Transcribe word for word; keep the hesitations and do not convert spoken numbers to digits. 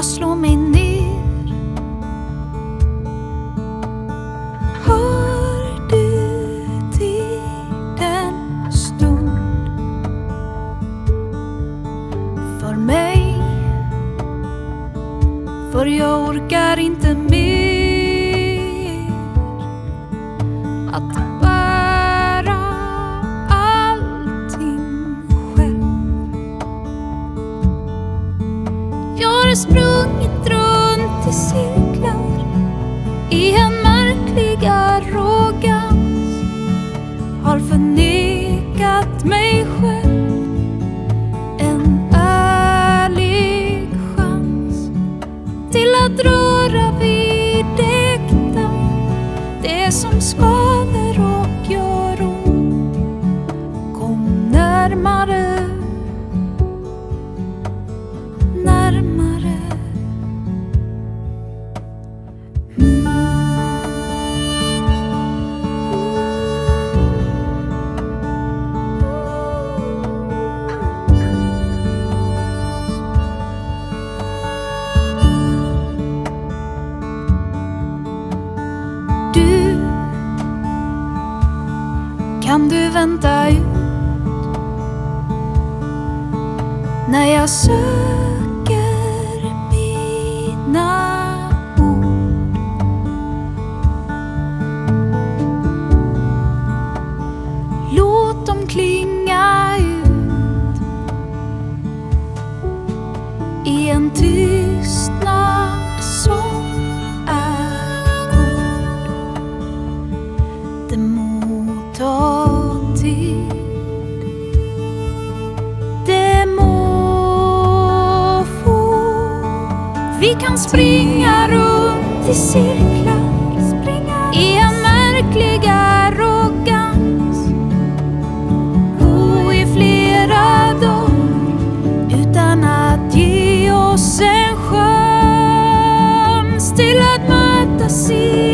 jag slår mig ner. Har du tid en stund för mig? För jag orkar inte mer att bära allting själv. Jag har sprungit runt i cirklar i en märklig arrogans, har förnekat mig själv en ärlig chans till att röra vid äkta, det som skaver och gör ont. Kom närmare, närmare. Du, kan du vänta ut när jag söker mina ord? Låt dem klinga ut i en tystnad som är god. Det må ta tid, det må få. Vi kan springa runt i cirklar, springa i en märklig arrogans, gå i flera dagar utan att ge oss en chans till att mötas i